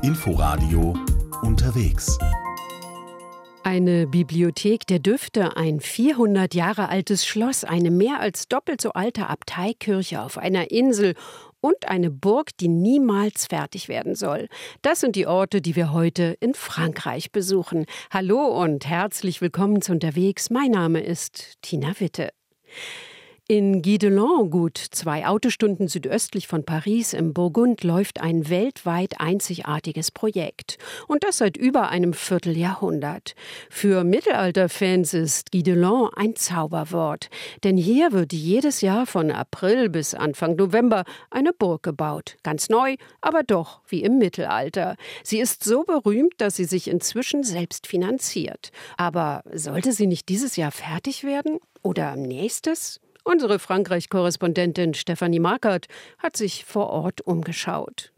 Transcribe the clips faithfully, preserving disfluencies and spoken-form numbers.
Inforadio unterwegs. Eine Bibliothek der Düfte, ein vierhundert Jahre altes Schloss, eine mehr als doppelt so alte Abteikirche auf einer Insel und eine Burg, die niemals fertig werden soll. Das sind die Orte, die wir heute in Frankreich besuchen. Hallo und herzlich willkommen zu Unterwegs. Mein Name ist Tina Witte. In Guidelon, gut zwei Autostunden südöstlich von Paris im Burgund, läuft ein weltweit einzigartiges Projekt. Und das seit über einem Vierteljahrhundert. Für Mittelalterfans ist Guidelon ein Zauberwort. Denn hier wird jedes Jahr von April bis Anfang November eine Burg gebaut. Ganz neu, aber doch wie im Mittelalter. Sie ist so berühmt, dass sie sich inzwischen selbst finanziert. Aber sollte sie nicht dieses Jahr fertig werden? Oder nächstes? Unsere Frankreich-Korrespondentin Stefanie Markert hat sich vor Ort umgeschaut.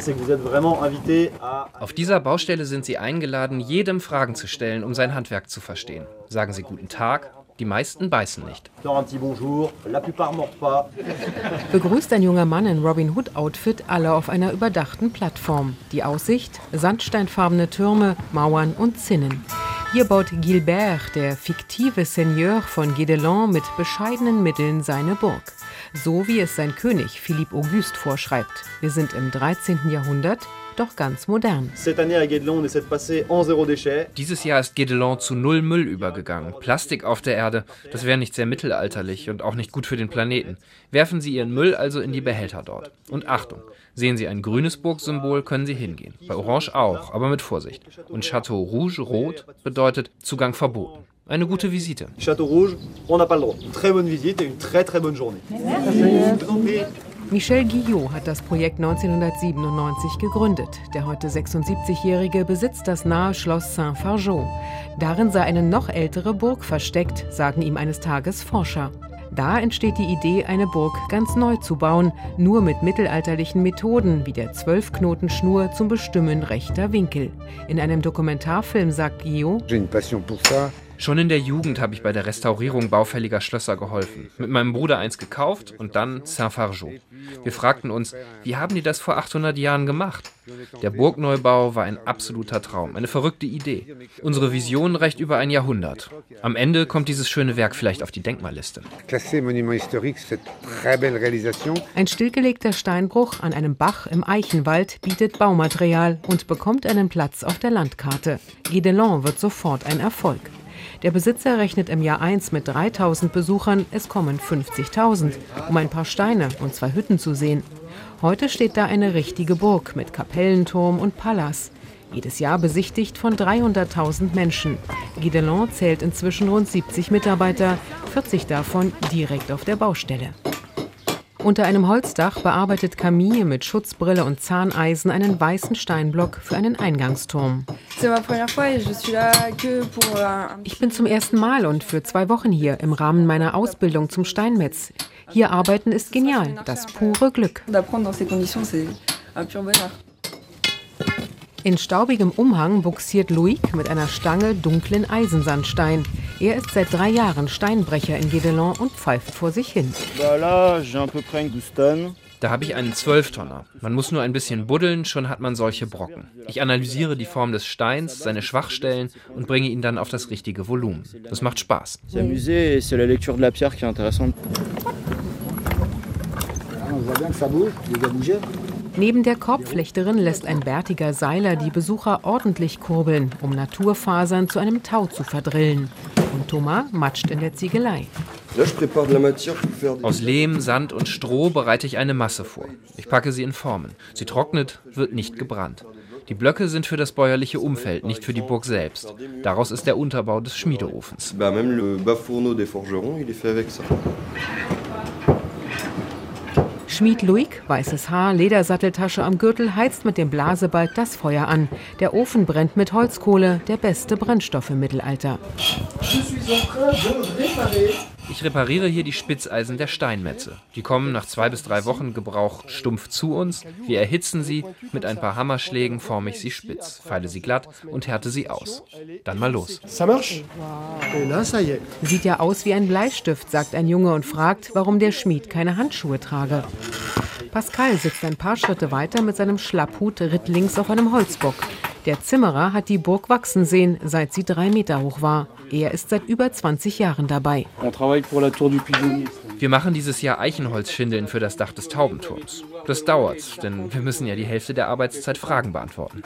Auf dieser Baustelle sind Sie eingeladen, jedem Fragen zu stellen, um sein Handwerk zu verstehen. Sagen Sie guten Tag, die meisten beißen nicht. Begrüßt ein junger Mann in Robin Hood-Outfit alle auf einer überdachten Plattform. Die Aussicht, sandsteinfarbene Türme, Mauern und Zinnen. Hier baut Gilbert, der fiktive Seigneur von Guidelon, mit bescheidenen Mitteln seine Burg. So wie es sein König Philippe Auguste vorschreibt. Wir sind im dreizehnten Jahrhundert, doch ganz modern. Dieses Jahr ist Guidelon zu null Müll übergegangen. Plastik auf der Erde, das wäre nicht sehr mittelalterlich und auch nicht gut für den Planeten. Werfen Sie Ihren Müll also in die Behälter dort. Und Achtung, sehen Sie ein grünes Burgsymbol, können Sie hingehen. Bei Orange auch, aber mit Vorsicht. Und Château Rouge, rot, bedeutet Zugang verboten. Eine gute Visite. Château Rouge, on n'a pas le droit. Une très bonne visite et une très très bonne journée. Michel Guillot hat das Projekt neunzehnhundertsiebenundneunzig gegründet. Der heute sechsundsiebzigjährige besitzt das nahe Schloss Saint-Fargeau. Darin sei eine noch ältere Burg versteckt, sagen ihm eines Tages Forscher. Da entsteht die Idee, eine Burg ganz neu zu bauen, nur mit mittelalterlichen Methoden wie der Zwölfknotenschnur zum Bestimmen rechter Winkel. In einem Dokumentarfilm sagt Guillot: Schon in der Jugend habe ich bei der Restaurierung baufälliger Schlösser geholfen. Mit meinem Bruder eins gekauft und dann Saint-Fargeau. Wir fragten uns, wie haben die das vor achthundert Jahren gemacht? Der Burgneubau war ein absoluter Traum, eine verrückte Idee. Unsere Vision reicht über ein Jahrhundert. Am Ende kommt dieses schöne Werk vielleicht auf die Denkmalliste. Ein stillgelegter Steinbruch an einem Bach im Eichenwald bietet Baumaterial und bekommt einen Platz auf der Landkarte. Guidelon wird sofort ein Erfolg. Der Besitzer rechnet im Jahr eins mit dreitausend Besuchern, es kommen fünfzigtausend, um ein paar Steine und zwei Hütten zu sehen. Heute steht da eine richtige Burg mit Kapellenturm und Palas. Jedes Jahr besichtigt von dreihunderttausend Menschen. Guidelon zählt inzwischen rund siebzig Mitarbeiter, vierzig davon direkt auf der Baustelle. Unter einem Holzdach bearbeitet Camille mit Schutzbrille und Zahneisen einen weißen Steinblock für einen Eingangsturm. Ich bin zum ersten Mal und für zwei Wochen hier im Rahmen meiner Ausbildung zum Steinmetz. Hier arbeiten ist genial, das pure Glück. In staubigem Umhang buxiert Loïc mit einer Stange dunklen Eisensandstein. Er ist seit drei Jahren Steinbrecher in Guidelon und pfeift vor sich hin. Da habe ich einen Zwölftonner. Man muss nur ein bisschen buddeln, schon hat man solche Brocken. Ich analysiere die Form des Steins, seine Schwachstellen und bringe ihn dann auf das richtige Volumen. Das macht Spaß. Neben der Korbflechterin lässt ein bärtiger Seiler die Besucher ordentlich kurbeln, um Naturfasern zu einem Tau zu verdrillen. Und Thomas matscht in der Ziegelei. Aus Lehm, Sand und Stroh bereite ich eine Masse vor. Ich packe sie in Formen. Sie trocknet, wird nicht gebrannt. Die Blöcke sind für das bäuerliche Umfeld, nicht für die Burg selbst. Daraus ist der Unterbau des Schmiedeofens. Schmied Loïc, weißes Haar, Ledersatteltasche am Gürtel, heizt mit dem Blasebalg das Feuer an. Der Ofen brennt mit Holzkohle, der beste Brennstoff im Mittelalter. Ich repariere hier die Spitzeisen der Steinmetze. Die kommen nach zwei bis drei Wochen Gebrauch stumpf zu uns. Wir erhitzen sie, mit ein paar Hammerschlägen forme ich sie spitz, feile sie glatt und härte sie aus. Dann mal los. Sieht ja aus wie ein Bleistift, sagt ein Junge und fragt, warum der Schmied keine Handschuhe trage. Pascal sitzt ein paar Schritte weiter mit seinem Schlapphut rittlings auf einem Holzbock. Der Zimmerer hat die Burg wachsen sehen, seit sie drei Meter hoch war. Er ist seit über zwanzig Jahren dabei. Wir machen dieses Jahr Eichenholzschindeln für das Dach des Taubenturms. Das dauert, denn wir müssen ja die Hälfte der Arbeitszeit Fragen beantworten.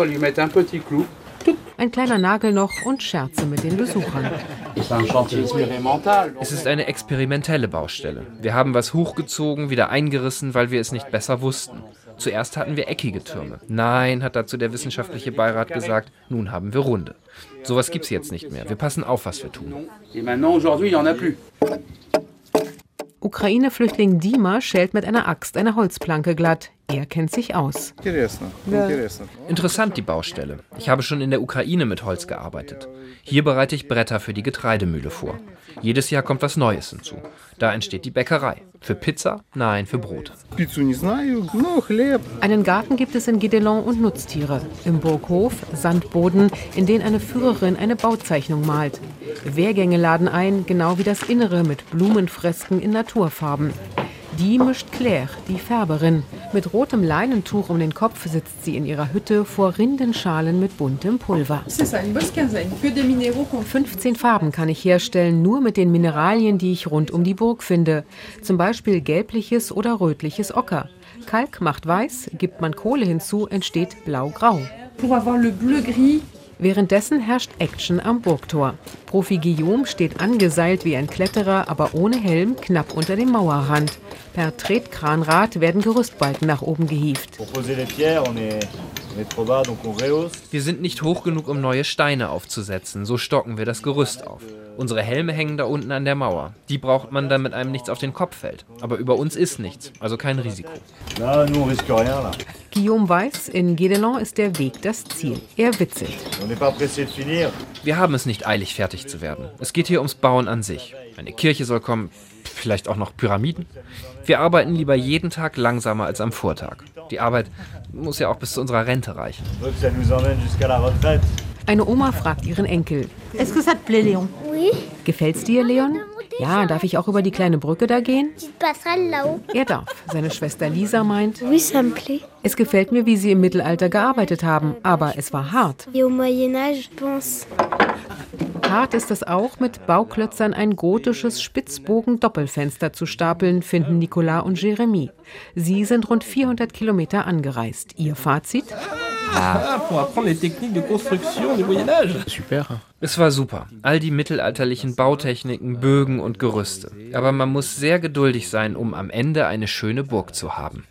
Ein kleiner Nagel noch und Scherze mit den Besuchern. Es ist eine experimentelle Baustelle. Wir haben was hochgezogen, wieder eingerissen, weil wir es nicht besser wussten. Zuerst hatten wir eckige Türme. Nein, hat dazu der wissenschaftliche Beirat gesagt, nun haben wir runde. Sowas gibt's jetzt nicht mehr. Wir passen auf, was wir tun. Ukraine-Flüchtling Dima schält mit einer Axt eine Holzplanke glatt. Er kennt sich aus. Interessant, die Baustelle. Ich habe schon in der Ukraine mit Holz gearbeitet. Hier bereite ich Bretter für die Getreidemühle vor. Jedes Jahr kommt was Neues hinzu. Da entsteht die Bäckerei. Für Pizza? Nein, für Brot. Einen Garten gibt es in Guédelon und Nutztiere. Im Burghof Sandboden, in den eine Führerin eine Bauzeichnung malt. Wehrgänge laden ein, genau wie das Innere mit Blumenfresken in Naturfarben. Die mischt Claire, die Färberin. Mit rotem Leinentuch um den Kopf sitzt sie in ihrer Hütte vor Rindenschalen mit buntem Pulver. fünfzehn Farben kann ich herstellen, nur mit den Mineralien, die ich rund um die Burg finde. Zum Beispiel gelbliches oder rötliches Ocker. Kalk macht weiß, gibt man Kohle hinzu, entsteht blau-grau. Währenddessen herrscht Action am Burgtor. Profi Guillaume steht angeseilt wie ein Kletterer, aber ohne Helm, knapp unter dem Mauerrand. Per Tretkranrad werden Gerüstbalken nach oben gehievt. Wir sind nicht hoch genug, um neue Steine aufzusetzen. So stocken wir das Gerüst auf. Unsere Helme hängen da unten an der Mauer. Die braucht man, damit einem nichts auf den Kopf fällt. Aber über uns ist nichts, also kein Risiko. Guillaume weiß, in Guédelon ist der Weg das Ziel. Er witzelt. Wir haben es nicht eilig, fertig zu werden. Es geht hier ums Bauen an sich. Eine Kirche soll kommen, vielleicht auch noch Pyramiden. Wir arbeiten lieber jeden Tag langsamer als am Vortag. Die Arbeit muss ja auch bis zu unserer Rente reichen. Eine Oma fragt ihren Enkel. Est-ce que ça te plaît, Léon? Oui. Gefällt's dir, Leon? Ja, darf ich auch über die kleine Brücke da gehen? Er darf. Seine Schwester Lisa meint, Oui, ça me plaît. es gefällt mir, wie sie im Mittelalter gearbeitet haben, aber es war hart. Et au Moyen-Âge, je pense. Hart ist es auch, mit Bauklötzern ein gotisches Spitzbogen-Doppelfenster zu stapeln, finden Nicolas und Jérémy. Sie sind rund vierhundert Kilometer angereist. Ihr Fazit? Es war super. All die mittelalterlichen Bautechniken, Bögen und Gerüste. Aber man muss sehr geduldig sein, um am Ende eine schöne Burg zu haben.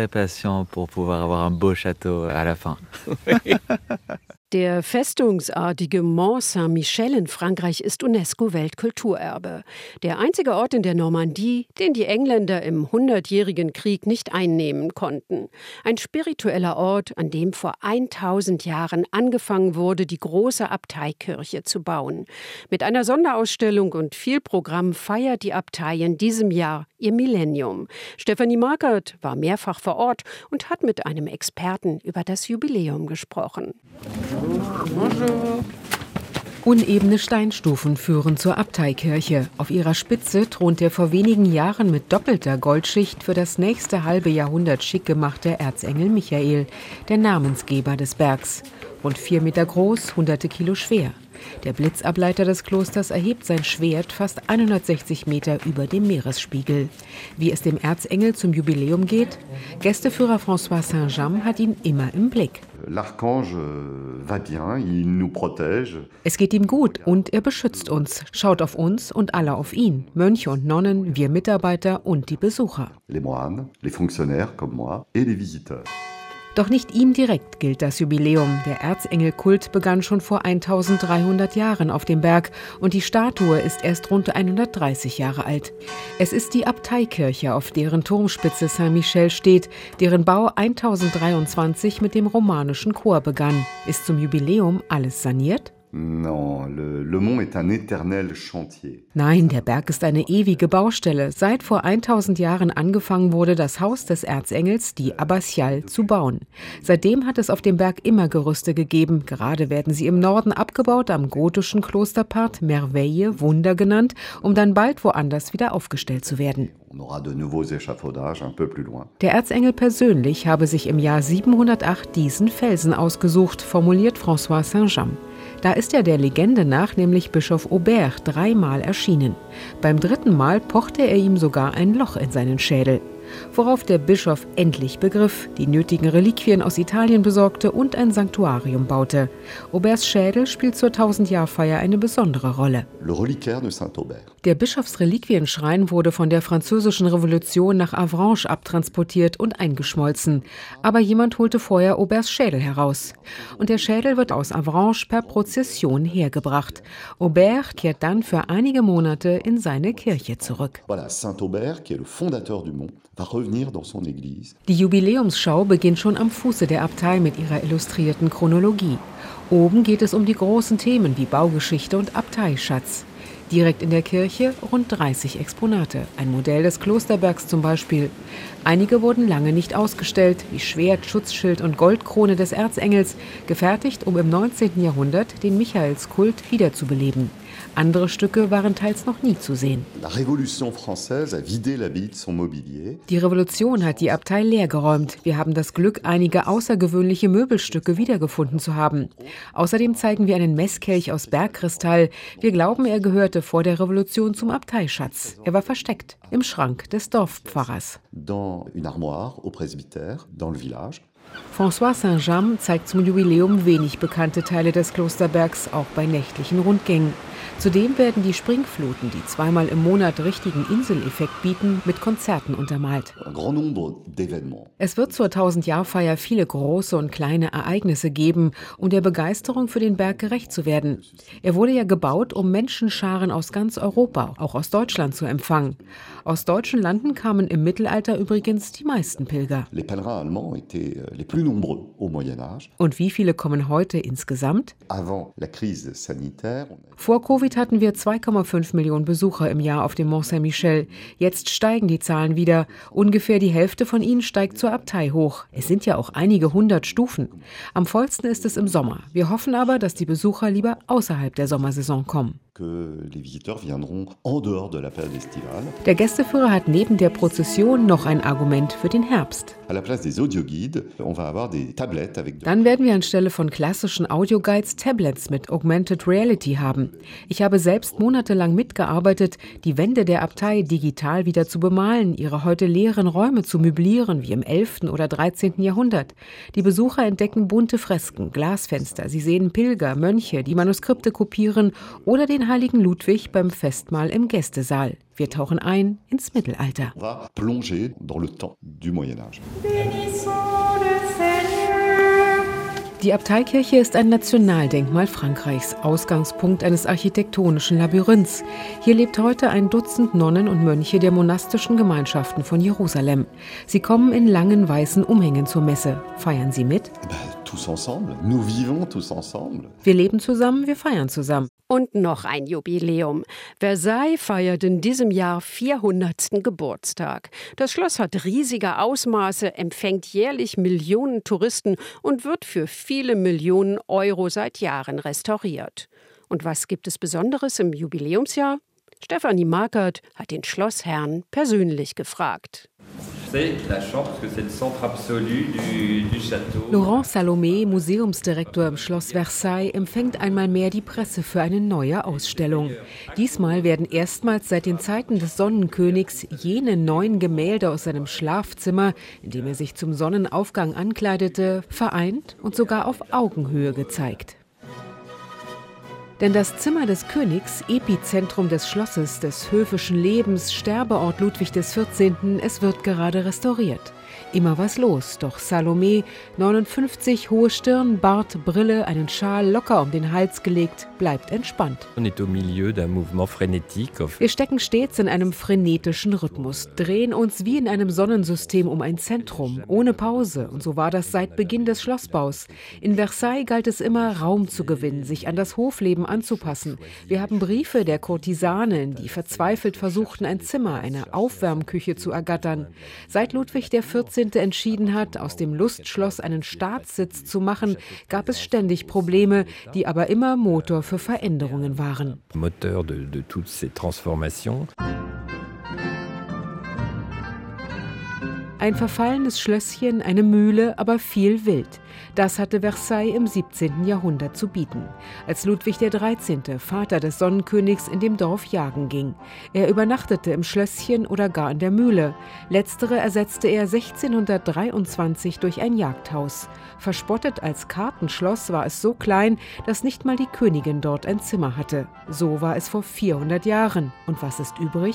Der festungsartige Mont Saint-Michel in Frankreich ist UNESCO-Weltkulturerbe. Der einzige Ort in der Normandie, den die Engländer im Hundertjährigen Krieg nicht einnehmen konnten. Ein spiritueller Ort, an dem vor tausend Jahren angefangen wurde, die große Abteikirche zu bauen. Mit einer Sonderausstellung und viel Programm feiert die Abtei in diesem Jahr ihr Millennium. Stefanie Markert war mehrfach vor Ort und hat mit einem Experten über das Jubiläum gesprochen. Bonjour. Unebene Steinstufen führen zur Abteikirche. Auf ihrer Spitze thront der vor wenigen Jahren mit doppelter Goldschicht für das nächste halbe Jahrhundert schick gemachte Erzengel Michael, der Namensgeber des Bergs. Rund vier Meter groß, hunderte Kilo schwer. Der Blitzableiter des Klosters erhebt sein Schwert fast hundertsechzig Meter über dem Meeresspiegel. Wie es dem Erzengel zum Jubiläum geht? Gästeführer François Saint-James hat ihn immer im Blick. Es geht ihm gut und er beschützt uns, schaut auf uns und alle auf ihn. Mönche und Nonnen, wir Mitarbeiter und die Besucher. Les moines, les fonctionnaires comme moi et les visiteurs. Doch nicht ihm direkt gilt das Jubiläum. Der Erzengelkult begann schon vor eintausenddreihundert Jahren auf dem Berg und die Statue ist erst rund hundertdreißig Jahre alt. Es ist die Abteikirche, auf deren Turmspitze Saint-Michel steht, deren Bau tausenddreiundzwanzig mit dem romanischen Chor begann. Ist zum Jubiläum alles saniert? Non, le, le mont est un éternel chantier. Nein, der Berg ist eine ewige Baustelle. Seit vor tausend Jahren angefangen wurde, das Haus des Erzengels, die Abbatiale, zu bauen. Seitdem hat es auf dem Berg immer Gerüste gegeben. Gerade werden sie im Norden abgebaut, am gotischen Klosterpart, Merveille, Wunder genannt, um dann bald woanders wieder aufgestellt zu werden. On aura de nouveaux échafaudages un peu plus loin. Der Erzengel persönlich habe sich im Jahr siebenhundertacht diesen Felsen ausgesucht, formuliert François Saint-James. Da ist er der Legende nach nämlich Bischof Aubert dreimal erschienen. Beim dritten Mal pochte er ihm sogar ein Loch in seinen Schädel. Worauf der Bischof endlich begriff, die nötigen Reliquien aus Italien besorgte und ein Sanktuarium baute. Auberts Schädel spielt zur tausendjahrfeier eine besondere Rolle. Le reliquaire de Saint-Aubert. Der Bischofsreliquienschrein wurde von der Französischen Revolution nach Avranches abtransportiert und eingeschmolzen. Aber jemand holte vorher Auberts Schädel heraus. Und der Schädel wird aus Avranches per Prozession hergebracht. Aubert kehrt dann für einige Monate in seine Kirche zurück. Voilà, Saint-Aubert, qui est le fondateur du mont, va revenir dans son église. Die Jubiläumsschau beginnt schon am Fuße der Abtei mit ihrer illustrierten Chronologie. Oben geht es um die großen Themen wie Baugeschichte und Abteischatz. Direkt in der Kirche rund dreißig Exponate, ein Modell des Klosterbergs zum Beispiel. Einige wurden lange nicht ausgestellt, wie Schwert, Schutzschild und Goldkrone des Erzengels, gefertigt, um im neunzehnten Jahrhundert den Michaelskult wiederzubeleben. Andere Stücke waren teils noch nie zu sehen. La Révolution française a vidé l'abbaye de son mobilier. Die Revolution hat die Abtei leergeräumt. Wir haben das Glück, einige außergewöhnliche Möbelstücke wiedergefunden zu haben. Außerdem zeigen wir einen Messkelch aus Bergkristall. Wir glauben, er gehörte vor der Revolution zum Abteischatz. Er war versteckt im Schrank des Dorfpfarrers. Dans une armoire au presbytère, dans le village. François Saint-James zeigt zum Jubiläum wenig bekannte Teile des Klosterbergs, auch bei nächtlichen Rundgängen. Zudem werden die Springfluten, die zweimal im Monat richtigen Inseleffekt bieten, mit Konzerten untermalt. Un grand nombre d'événements. Es wird zur tausendjahrfeier viele große und kleine Ereignisse geben, um der Begeisterung für den Berg gerecht zu werden. Er wurde ja gebaut, um Menschenscharen aus ganz Europa, auch aus Deutschland, zu empfangen. Aus deutschen Landen kamen im Mittelalter übrigens die meisten Pilger. Les pèlerins allemands étaient les plus nombreux au Moyen Âge. Und wie viele kommen heute insgesamt? Avant la crise sanitaire, on a Vor Covid hatten wir zwei Komma fünf Millionen Besucher im Jahr auf dem Mont Saint-Michel. Jetzt steigen die Zahlen wieder. Ungefähr die Hälfte von ihnen steigt zur Abtei hoch. Es sind ja auch einige hundert Stufen. Am vollsten ist es im Sommer. Wir hoffen aber, dass die Besucher lieber außerhalb der Sommersaison kommen. que les visiteurs viendront en dehors de la période estivale. Der Gästeführer hat neben der Prozession noch ein Argument für den Herbst. À la place des audioguides, on va avoir des tablettes avec de Dann werden wir anstelle von klassischen Audioguides Tablets mit Augmented Reality haben. Ich habe selbst monatelang mitgearbeitet, die Wände der Abtei digital wieder zu bemalen, ihre heute leeren Räume zu möblieren, wie im elften oder dreizehnten Jahrhundert. Die Besucher entdecken bunte Fresken, Glasfenster, sie sehen Pilger, Mönche, die Manuskripte kopieren oder den heiligen Ludwig beim Festmahl im Gästesaal. Wir tauchen ein ins Mittelalter. On va plonger dans le temps du Moyen Âge. Die Abteikirche ist ein Nationaldenkmal Frankreichs, Ausgangspunkt eines architektonischen Labyrinths. Hier lebt heute ein Dutzend Nonnen und Mönche der monastischen Gemeinschaften von Jerusalem. Sie kommen in langen weißen Umhängen zur Messe. Feiern Sie mit? Eh ben, tous ensemble, nous vivons tous ensemble. Wir leben zusammen, wir feiern zusammen. Und noch ein Jubiläum. Versailles feiert in diesem Jahr vierhundertsten Geburtstag. Das Schloss hat riesige Ausmaße, empfängt jährlich Millionen Touristen und wird für viele Millionen Euro seit Jahren restauriert. Und was gibt es Besonderes im Jubiläumsjahr? Stefanie Markert hat den Schlossherrn persönlich gefragt. Laurent Salomé, Museumsdirektor im Schloss Versailles, empfängt einmal mehr die Presse für eine neue Ausstellung. Diesmal werden erstmals seit den Zeiten des Sonnenkönigs jene neun Gemälde aus seinem Schlafzimmer, in dem er sich zum Sonnenaufgang ankleidete, vereint und sogar auf Augenhöhe gezeigt. Denn das Zimmer des Königs, Epizentrum des Schlosses, des höfischen Lebens, Sterbeort Ludwig des vierzehnten, es wird gerade restauriert. Immer was los, doch Salomé, neunundfünfzig, hohe Stirn, Bart, Brille, einen Schal locker um den Hals gelegt, bleibt entspannt. Wir stecken stets in einem frenetischen Rhythmus, drehen uns wie in einem Sonnensystem um ein Zentrum, ohne Pause. Und so war das seit Beginn des Schlossbaus. In Versailles galt es immer, Raum zu gewinnen, sich an das Hofleben anzupassen. Wir haben Briefe der Kurtisanen, die verzweifelt versuchten, ein Zimmer, eine Aufwärmküche zu ergattern. Seit Ludwig der vierzehnte entschieden hat, aus dem Lustschloss einen Staatssitz zu machen, gab es ständig Probleme, die aber immer Motor für Veränderungen waren. Moteur de, de toutes ces transformations. Ein verfallenes Schlösschen, eine Mühle, aber viel Wild. Das hatte Versailles im siebzehnten Jahrhundert zu bieten, als Ludwig der dreizehnte, Vater des Sonnenkönigs, in dem Dorf jagen ging. Er übernachtete im Schlösschen oder gar in der Mühle. Letztere ersetzte er sechzehnhundertdreiundzwanzig durch ein Jagdhaus. Verspottet als Kartenschloss war es so klein, dass nicht mal die Königin dort ein Zimmer hatte. So war es vor vierhundert Jahren. Und was ist übrig?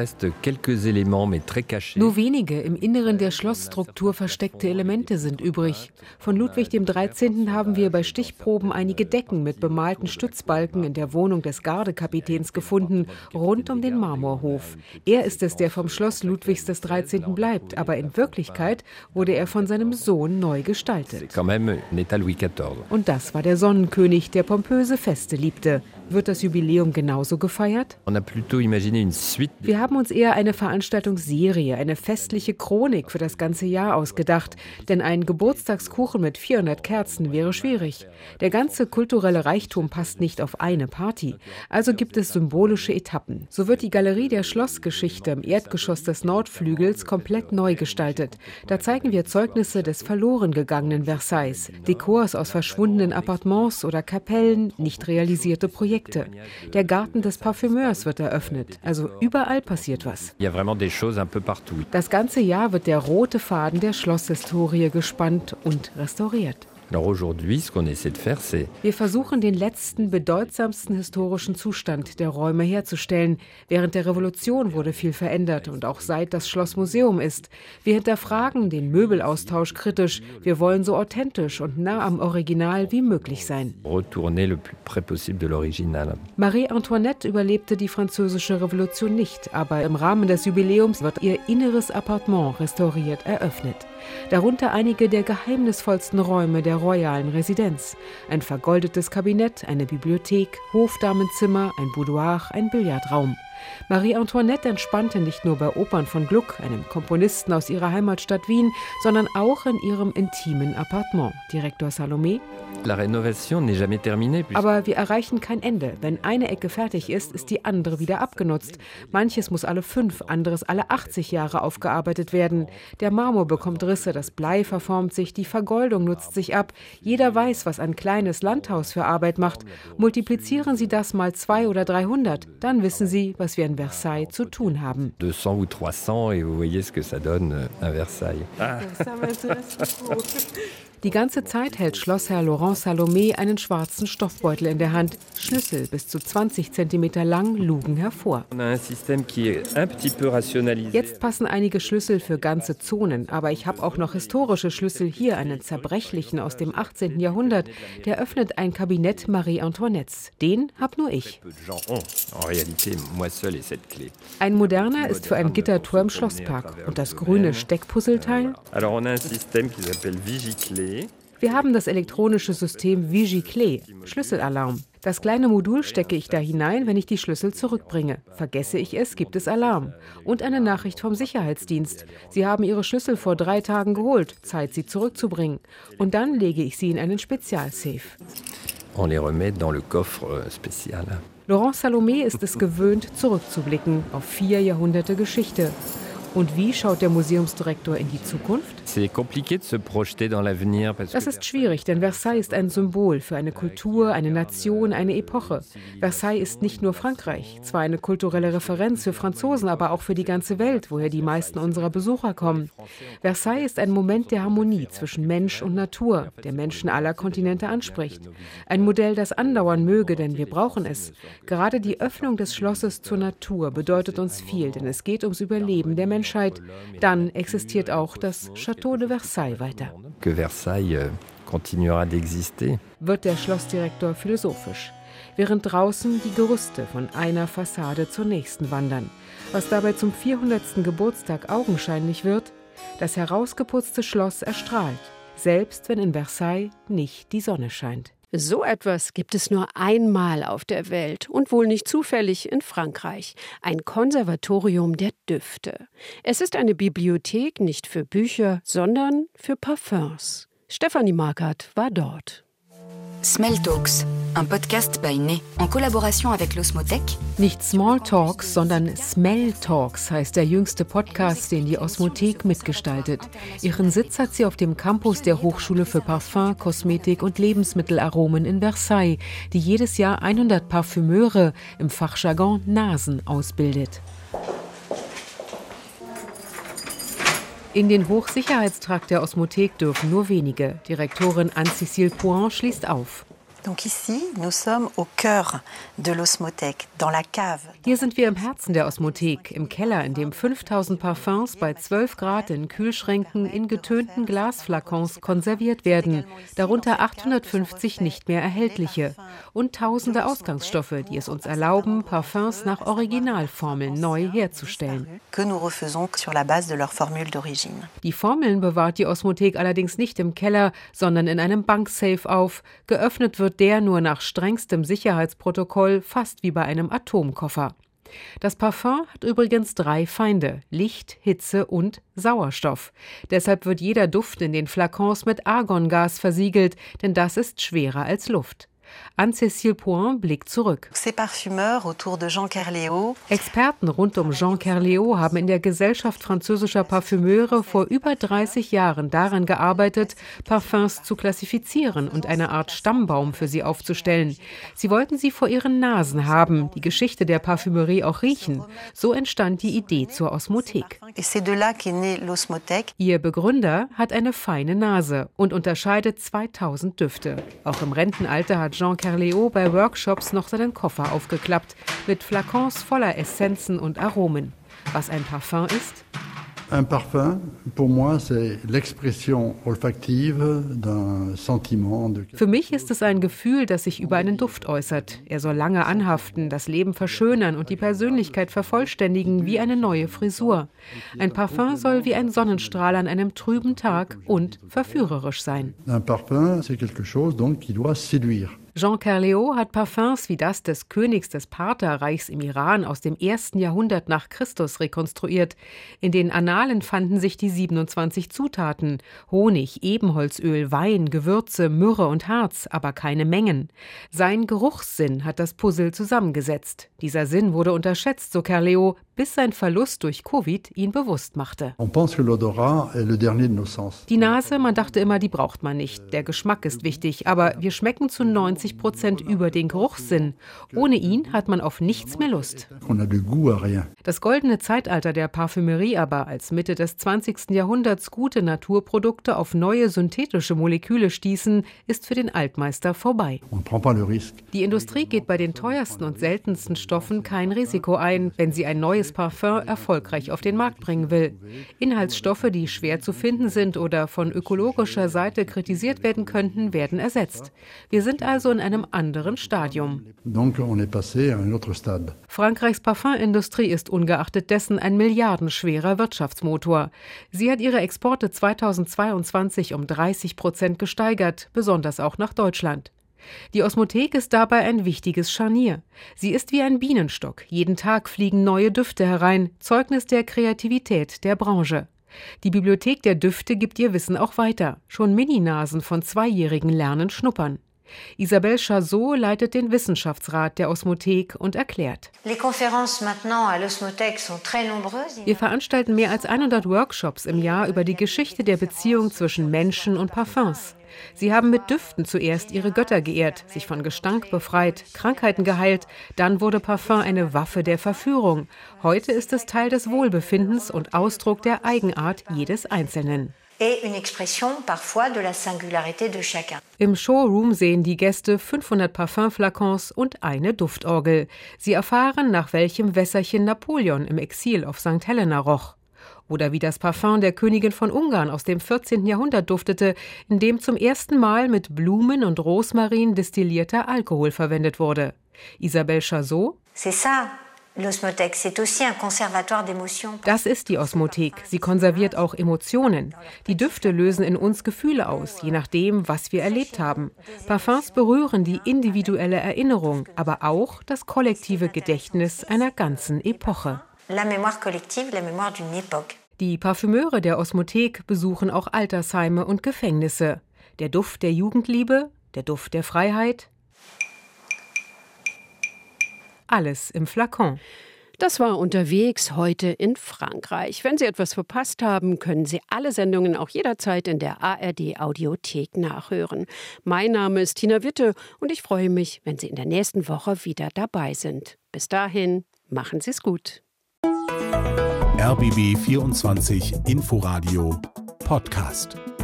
Nur wenige im Inneren der Schlossstruktur versteckte Elemente sind übrig. Von Ludwig dem dreizehnten haben wir bei Stichproben einige Decken mit bemalten Stützbalken in der Wohnung des Gardekapitäns gefunden, rund um den Marmorhof. Er ist es, der vom Schloss Ludwigs des dreizehnten bleibt, aber in Wirklichkeit wurde er von seinem Sohn neu gestaltet. Und das war der Sonnenkönig, der pompöse Feste liebte. Wird das Jubiläum genauso gefeiert? Wir haben uns eher eine Veranstaltungsserie, eine festliche Chronik für das ganze Jahr ausgedacht, denn ein Geburtstagskuchen mit vierhundert Kerzen wäre schwierig. Der ganze kulturelle Reichtum passt nicht auf eine Party. Also gibt es symbolische Etappen. So wird die Galerie der Schlossgeschichte im Erdgeschoss des Nordflügels komplett neu gestaltet. Da zeigen wir Zeugnisse des verloren gegangenen Versailles, Dekors aus verschwundenen Appartements oder Kapellen, nicht realisierte Projekte. Der Garten des Parfümeurs wird eröffnet, also überall passiert was. Das ganze Jahr wird der rote Faden der Schlosshistorie gespannt und restauriert. Wir versuchen, den letzten, bedeutsamsten historischen Zustand der Räume herzustellen. Während der Revolution wurde viel verändert und auch seit das Schloss Museum ist. Wir hinterfragen den Möbelaustausch kritisch. Wir wollen so authentisch und nah am Original wie möglich sein. Marie Antoinette überlebte die Französische Revolution nicht, aber im Rahmen des Jubiläums wird ihr inneres Appartement restauriert eröffnet. Darunter einige der geheimnisvollsten Räume der royalen Residenz. Ein vergoldetes Kabinett, eine Bibliothek, Hofdamenzimmer, ein Boudoir, ein Billardraum. Marie Antoinette entspannte nicht nur bei Opern von Gluck, einem Komponisten aus ihrer Heimatstadt Wien, sondern auch in ihrem intimen Appartement. Direktor Salomé: Aber wir erreichen kein Ende. Wenn eine Ecke fertig ist, ist die andere wieder abgenutzt. Manches muss alle fünf, anderes alle achtzig Jahre aufgearbeitet werden. Der Marmor bekommt Risse, das Blei verformt sich, die Vergoldung nutzt sich ab. Jeder weiß, was ein kleines Landhaus für Arbeit macht. Multiplizieren Sie das mal zwei oder dreihundert, dann wissen Sie, was wir in Versailles zu tun haben. zweihundert ou dreihundert et vous voyez ce que ça donne à Versailles. Ah. Die ganze Zeit hält Schlossherr Laurent Salomé einen schwarzen Stoffbeutel in der Hand. Schlüssel bis zu zwanzig Zentimeter lang lugen hervor. Jetzt passen einige Schlüssel für ganze Zonen, aber ich habe auch noch historische Schlüssel. Hier einen zerbrechlichen aus dem achtzehnten Jahrhundert. Der öffnet ein Kabinett Marie Antoinettes. Den hab nur ich. Ein moderner ist für ein Gittertor im Schlosspark. Und das grüne Steckpuzzleteil? Wir haben das elektronische System Vigiclé, Schlüsselalarm. Das kleine Modul stecke ich da hinein, wenn ich die Schlüssel zurückbringe. Vergesse ich es, gibt es Alarm. Und eine Nachricht vom Sicherheitsdienst. Sie haben Ihre Schlüssel vor drei Tagen geholt. Zeit, sie zurückzubringen. Und dann lege ich sie in einen Spezialsafe. On les remet dans le coffre spécial. Laurent Salomé ist es gewöhnt, zurückzublicken auf vier Jahrhunderte Geschichte. Und wie schaut der Museumsdirektor in die Zukunft? Das ist schwierig, denn Versailles ist ein Symbol für eine Kultur, eine Nation, eine Epoche. Versailles ist nicht nur Frankreich, zwar eine kulturelle Referenz für Franzosen, aber auch für die ganze Welt, woher die meisten unserer Besucher kommen. Versailles ist ein Moment der Harmonie zwischen Mensch und Natur, der Menschen aller Kontinente anspricht. Ein Modell, das andauern möge, denn wir brauchen es. Gerade die Öffnung des Schlosses zur Natur bedeutet uns viel, denn es geht ums Überleben der Menschen. Menschheit, dann existiert auch das Château de Versailles weiter. Que Versailles continuera d'exister. Wird der Schlossdirektor philosophisch, während draußen die Gerüste von einer Fassade zur nächsten wandern. Was dabei zum vierhundertsten Geburtstag augenscheinlich wird: Das herausgeputzte Schloss erstrahlt, selbst wenn in Versailles nicht die Sonne scheint. So etwas gibt es nur einmal auf der Welt und wohl nicht zufällig in Frankreich. Ein Konservatorium der Düfte. Es ist eine Bibliothek nicht für Bücher, sondern für Parfums. Stefanie Markert war dort. Smell Talks, un podcast by Né, en collaboration avec l'Osmothèque. Nicht Small Talks, sondern Smell Talks heißt der jüngste Podcast, den die Osmothek mitgestaltet. Ihren Sitz hat sie auf dem Campus der Hochschule für Parfum, Kosmetik und Lebensmittelaromen in Versailles, die jedes Jahr hundert Parfümeure, im Fachjargon Nasen, ausbildet. In den Hochsicherheitstrakt der Osmothek dürfen nur wenige. Direktorin Anne-Cécile Pouin schließt auf. Donc ici, nous sommes au cœur de l'Osmothèque, dans la cave. Hier sind wir im Herzen der Osmothek, im Keller, in dem fünftausend Parfums bei zwölf Grad in Kühlschränken in getönten Glasflakons konserviert werden, darunter achthundertfünfzig nicht mehr erhältliche und tausende Ausgangsstoffe, die es uns erlauben, Parfums nach Originalformeln neu herzustellen. Que nous refaisons sur la base de leur formule d'origine. Die Formeln bewahrt die Osmothek allerdings nicht im Keller, sondern in einem Banksafe auf. Geöffnet wird der nur nach strengstem Sicherheitsprotokoll, fast wie bei einem Atomkoffer. Das Parfum hat übrigens drei Feinde: Licht, Hitze und Sauerstoff. Deshalb wird jeder Duft in den Flakons mit Argongas versiegelt, denn das ist schwerer als Luft. Anne-Cécile Pouin blickt zurück. Ces parfumeurs autour de Jean Kerléo. Experten rund um Jean Kerléo haben in der Gesellschaft französischer Parfümeure vor über dreißig Jahren daran gearbeitet, Parfums zu klassifizieren und eine Art Stammbaum für sie aufzustellen. Sie wollten sie vor ihren Nasen haben, die Geschichte der Parfümerie auch riechen. So entstand die Idee zur Osmothek. Et c'est de là qu'est née l'Osmothèque. Ihr Begründer hat eine feine Nase und unterscheidet zweitausend Düfte. Auch im Rentenalter hat Jean Kerléo bei Workshops noch seinen Koffer aufgeklappt, mit Flakons voller Essenzen und Aromen. Was ein Parfum ist? Un parfum, pour moi, c'est l'expression olfactive d'un sentiment de... Für mich ist es ein Gefühl, das sich über einen Duft äußert. Er soll lange anhaften, das Leben verschönern und die Persönlichkeit vervollständigen wie eine neue Frisur. Ein Parfum soll wie ein Sonnenstrahl an einem trüben Tag und verführerisch sein. Un parfum, c'est quelque chose donc qui doit séduire. Jean Kerléo hat Parfums wie das des Königs des Partherreichs im Iran aus dem ersten Jahrhundert nach Christus rekonstruiert. In den Annalen fanden sich die siebenundzwanzig Zutaten: Honig, Ebenholzöl, Wein, Gewürze, Myrrhe und Harz, aber keine Mengen. Sein Geruchssinn hat das Puzzle zusammengesetzt. Dieser Sinn wurde unterschätzt, so Kerléo, bis sein Verlust durch Covid ihn bewusst machte. On pense que l'odorat est le dernier de nos sens. Die Nase, man dachte immer, die braucht man nicht. Der Geschmack ist wichtig, aber wir schmecken zu neunzig Prozent über den Geruchssinn. Ohne ihn hat man auf nichts mehr Lust. On a du goût à rien. Das goldene Zeitalter der Parfümerie aber, als Mitte des zwanzigsten Jahrhunderts gute Naturprodukte auf neue synthetische Moleküle stießen, ist für den Altmeister vorbei. On prend pas le risque. Die Industrie geht bei den teuersten und seltensten Stoffen kein Risiko ein, wenn sie ein neues Parfum erfolgreich auf den Markt bringen will. Inhaltsstoffe, die schwer zu finden sind oder von ökologischer Seite kritisiert werden könnten, werden ersetzt. Wir sind also in einem anderen Stadium. Donc on est passé à un autre stade. Frankreichs Parfumindustrie ist ungeachtet dessen ein milliardenschwerer Wirtschaftsmotor. Sie hat ihre Exporte zweitausendzweiundzwanzig um dreißig Prozent gesteigert, besonders auch nach Deutschland. Die Osmothek ist dabei ein wichtiges Scharnier. Sie ist wie ein Bienenstock. Jeden Tag fliegen neue Düfte herein, Zeugnis der Kreativität der Branche. Die Bibliothek der Düfte gibt ihr Wissen auch weiter. Schon Mininasen von Zweijährigen lernen schnuppern. Isabelle Chazot leitet den Wissenschaftsrat der Osmothek und erklärt: Wir veranstalten mehr als hundert Workshops im Jahr über die Geschichte der Beziehung zwischen Menschen und Parfums. Sie haben mit Düften zuerst ihre Götter geehrt, sich von Gestank befreit, Krankheiten geheilt, dann wurde Parfum eine Waffe der Verführung. Heute ist es Teil des Wohlbefindens und Ausdruck der Eigenart jedes Einzelnen. Im Showroom sehen die Gäste fünfhundert Parfumflakons und eine Duftorgel. Sie erfahren, nach welchem Wässerchen Napoleon im Exil auf Sankt Helena roch. Oder wie das Parfum der Königin von Ungarn aus dem vierzehnten Jahrhundert duftete, in dem zum ersten Mal mit Blumen und Rosmarin destillierter Alkohol verwendet wurde. Isabelle Chazot: Das ist die Osmothek. Sie konserviert auch Emotionen. Die Düfte lösen in uns Gefühle aus, je nachdem, was wir erlebt haben. Parfums berühren die individuelle Erinnerung, aber auch das kollektive Gedächtnis einer ganzen Epoche. La mémoire collective, la mémoire d'une époque. Die Parfümeure der Osmothek besuchen auch Altersheime und Gefängnisse. Der Duft der Jugendliebe, der Duft der Freiheit. Alles im Flakon. Das war unterwegs heute in Frankreich. Wenn Sie etwas verpasst haben, können Sie alle Sendungen auch jederzeit in der A R D-Audiothek nachhören. Mein Name ist Tina Witte und ich freue mich, wenn Sie in der nächsten Woche wieder dabei sind. Bis dahin, machen Sie es gut. R B B vierundzwanzig Inforadio Podcast.